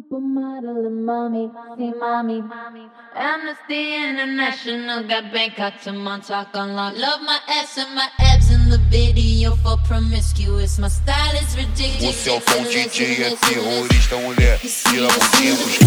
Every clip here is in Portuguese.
Supermodel and mommy, see mommy. Amnesty International got Bangkok to Montauk unlocked. Love my ass and my abs in the video for promiscuous. My style is ridiculous. O Celton DJ é terrorista, mulher. Tira a bundinha pros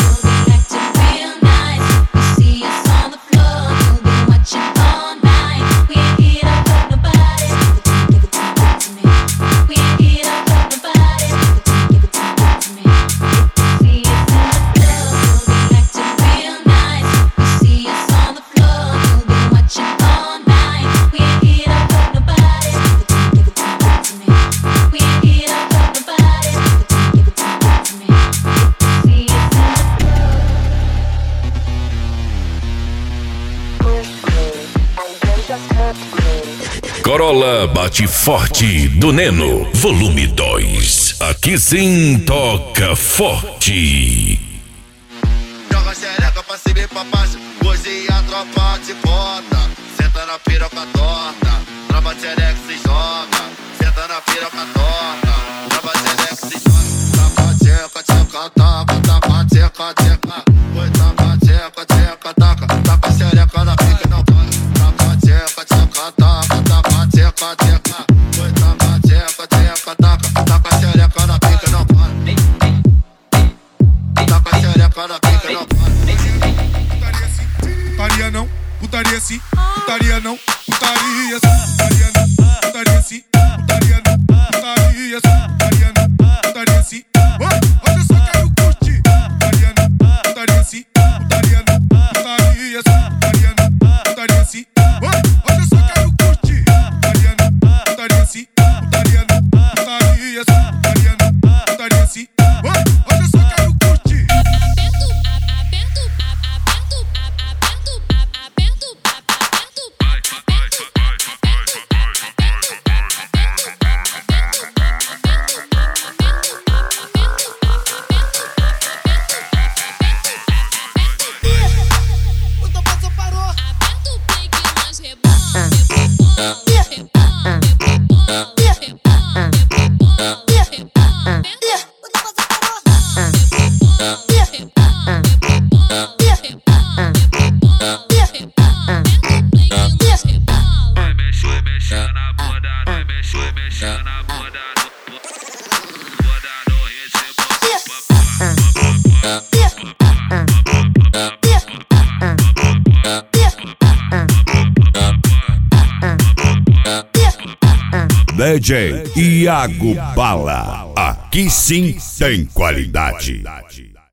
Corolla bate forte do Neno, volume 2. Aqui sim toca forte. Joga xereca pra cima e pra baixo. Hoje a tropa te bota. Senta na piroca torta. Trava xereca se joga. Senta na piroca torta. Trava xereca se joga. Taca tcheca, tcheca, taca. Taca tcheca, tcheca. Oi, taca tcheca, tcheca, taca. Taca xereca na pica e não para. Taca tcheca, tcheca, taca. Taca tcheca, tcheca. Oi, taca tcheca, tcheca, taca. Taca xereca na pica e não para. Taca xereca na pica e não para. Putaria não, putaria sim, putaria não, putaria sim, putaria não, putaria sim, putaria não, putaria sim, putaria não, putaria sim. Hoje eu só quero curtir. Putaria não, putaria sim, putaria não, putaria sim, putaria não, putaria sim. Hoje eu só quero curtir. Putaria não, putaria sim, putaria não, putaria sim, putaria não, putaria sim. Hoje eu só quero curtir. DJ Iago Bala, aqui sim tem qualidade.